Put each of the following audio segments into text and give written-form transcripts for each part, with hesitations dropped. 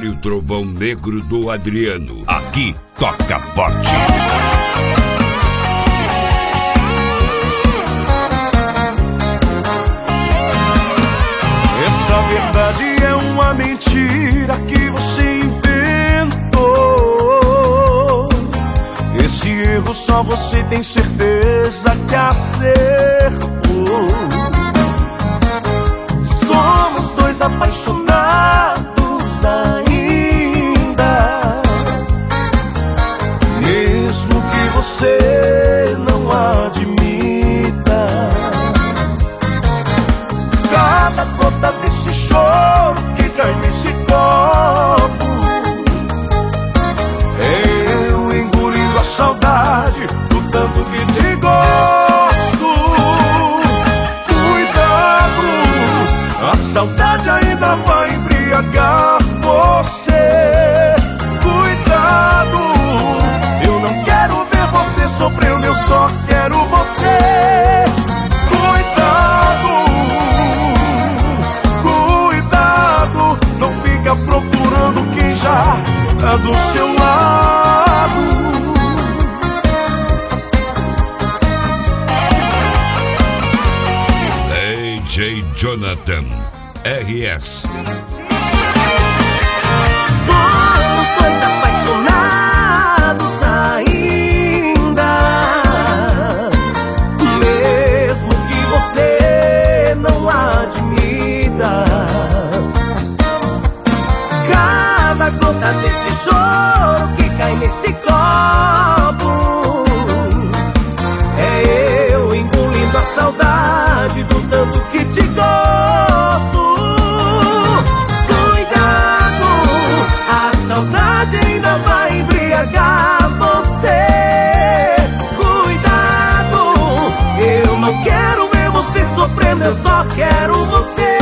Olha o trovão negro do Adriano. Aqui toca forte. Essa verdade é uma mentira que você inventou. Esse erro só você tem certeza que acertou. Somos dois apaixonados ainda, mesmo que você não admita. Cada gota desse choro que cai nesse copo, eu engolindo a saudade do tanto que te gosto. Cuidado, a saudade ainda vai embriagar você. Cuidado, eu não quero ver você sofrendo, eu só quero você. Não fica procurando quem já tá do seu lado. DJ Jonathan RS. Somos dois apaixonados ainda, mesmo que você não admita. Cada gota desse choro que cai nesse copo, é eu engolindo a saudade do tanto que te gosto. Cuidado, a saudade ainda vai embriagar você. Cuidado, eu não quero ver você sofrendo, eu só quero você.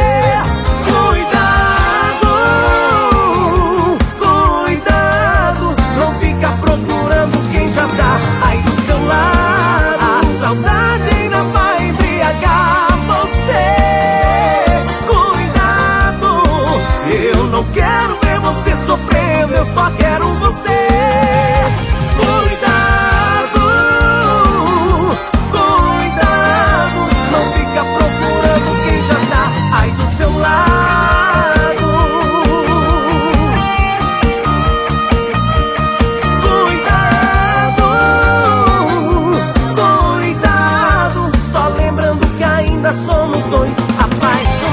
Aí do seu lado, a saudade ainda vai embriagar você. Cuidado, eu não quero ver você sofrendo, eu só quero você. Cuidado, cuidado, não fica procurando quem já tá aí do seu lado. Somos dois apaixonados.